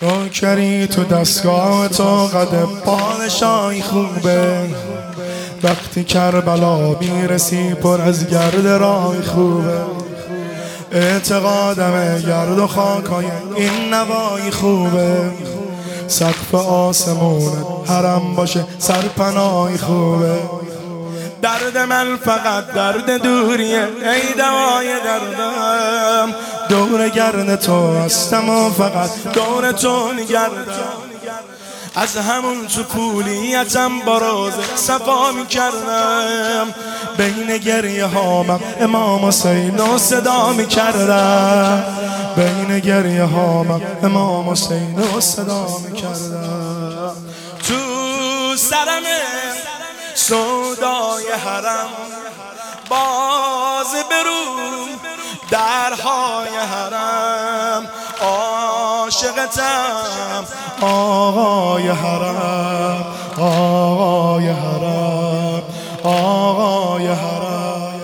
نوکری تو دستگاه تو قد پادشاهی خوبه، وقتی کربلا میرسی پر از گرد راهی خوبه. اعتقادم گرد و خاکای این نوایی خوبه، سقف آسمون حرم باشه سرپناهی خوبه. درد من فقط درد دوریه، ای دوای دردم دور گرد تو هستم و فقط دور تو میگردم. از همون تو پولیتم با روز صفا میکردم، بین گریه هامم امام حسین رو صدا میکردم، بین گریه هامم امام حسین رو صدا میکردم. تو سرم سودای حرم باز برو درهای حرم، عاشقتم آقای حرم، آقای حرم، آقای حرم.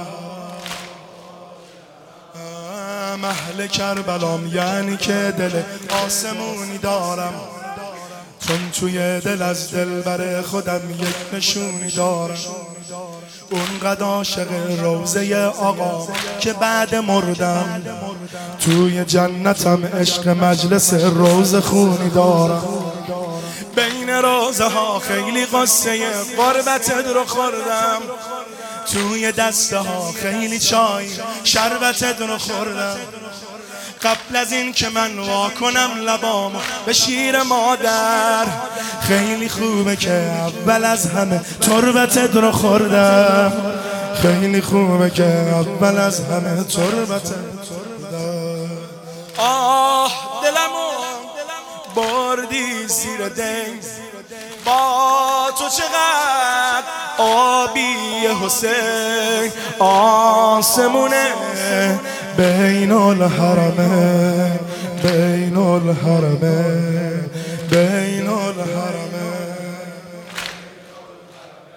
اهل کربلام یعنی که دل آسمونی دارم، چون توی دل از دل بر خودم یک نشونی دارم. اونقدر عاشق روزه آقا که بعد مردم توی جنتم عشق مجلس روز خونی دارم. بین روزه ها خیلی قصه غربتت رو خوردم، توی دسته ها خیلی چای شربتت رو خوردم. قبل از این که من واکنم لبامو به شیر مادر، خیلی خوبه که اول از همه تربتت رو خوردم، خیلی خوبه که اول از همه تربتت رو خوردم. آه دلمو بردی زیر دنگ، با تو چقدر آبی حسین، آسمونه بین الحرمه، بین الحرمه، بین الحرمه.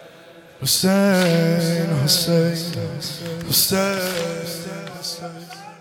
حسین حسین حسین حسین.